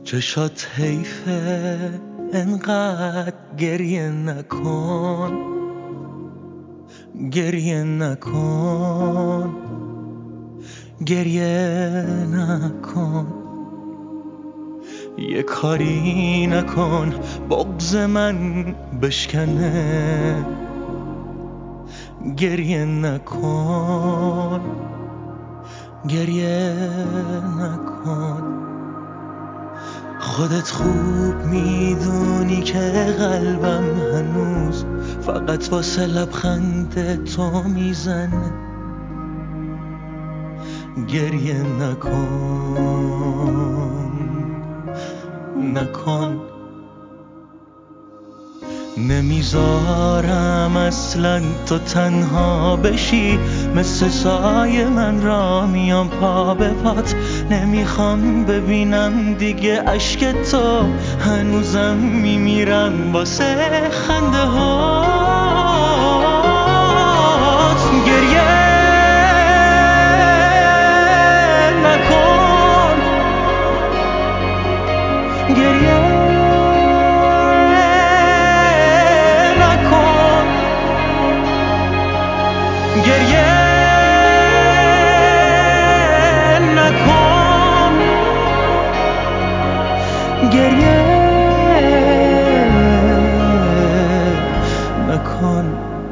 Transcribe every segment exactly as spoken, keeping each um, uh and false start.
چشات حیفه انقدر گریه نکن، گریه نکن، گریه نکن. یه کاری نکن بغض من بشکنه، گریه نکن، گریه نکن. خودت خوب میدونی که قلبم هنوز فقط واسه لبخند تو میزنه، گریه نکن، نکن. نمیذارم اصلا تو تنها بشی، مثل سایه من را میام پا به پات. نمیخوام ببینم دیگه اشک تو، هنوزم میمیرم واسه خنده هات. گریه نکن، گریه گریه نکن، گریه نکن.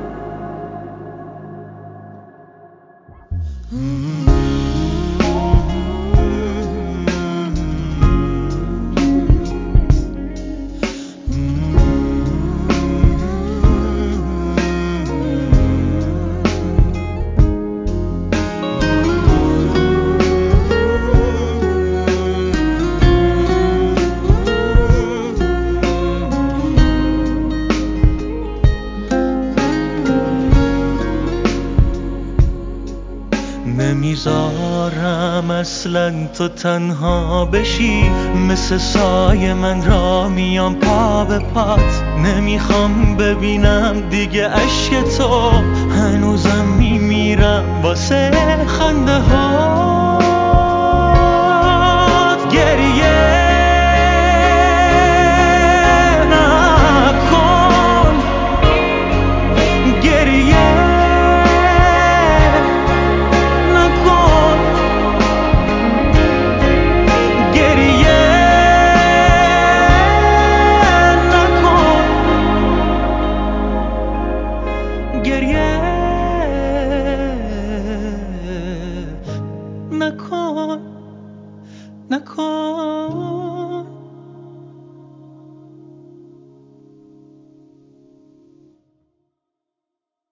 نمیذارم اصلا تو تنها بشی، مثل سایه من را میام پا به پات. نمیخوام ببینم دیگه اشک تو، هنوزم میمیرم واسه خنده هات. گریه نکن، گریه گریه نکن، نکن.